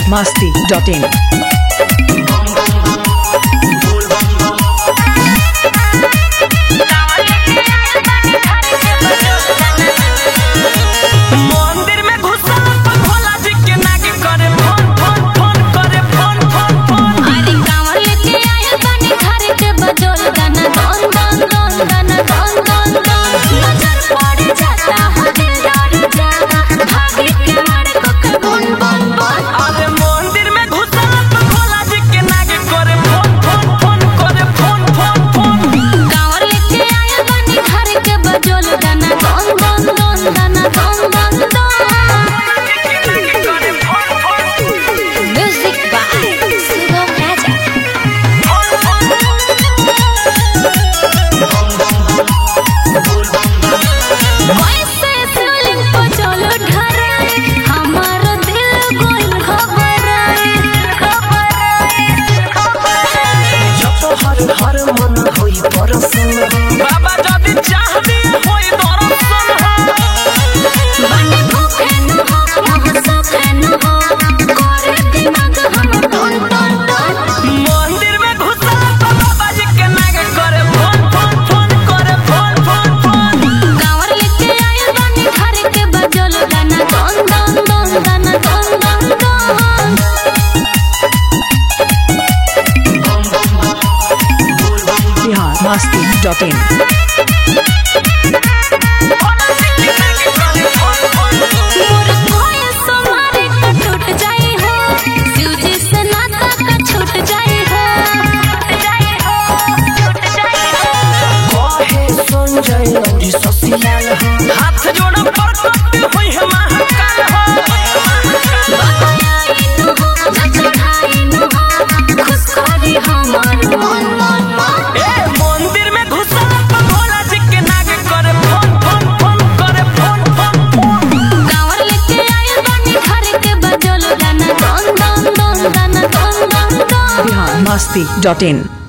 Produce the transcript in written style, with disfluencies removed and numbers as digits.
biharmasti.in biharmasti.in हाथ जोड़ा पर कट होई है महाकाल हो ए मंदिर में घुसा पर भोला जी के नाग करे फोन फोन फोन करे फोन फोन फोन गांवर लेके आए बानी घर के बजल गाना दन दन दन गाना दन दन दन biharmasti.in